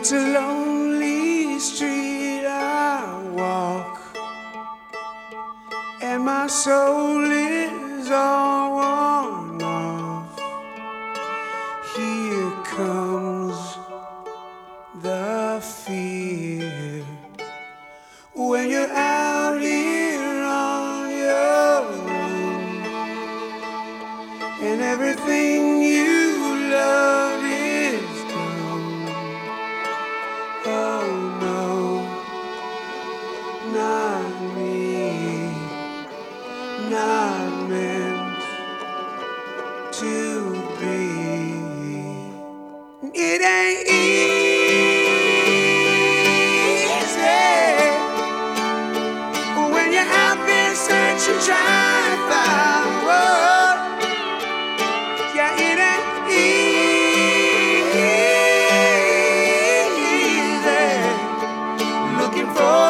It's a lonely street I walk, and my soul is all worn off. Here comes the fear when you're out here on your own, and everything you love is gone. Oh no, not me, not meant to be. It ain't easy when you're out there searching, trying to find what. Yeah, it ain't easy looking for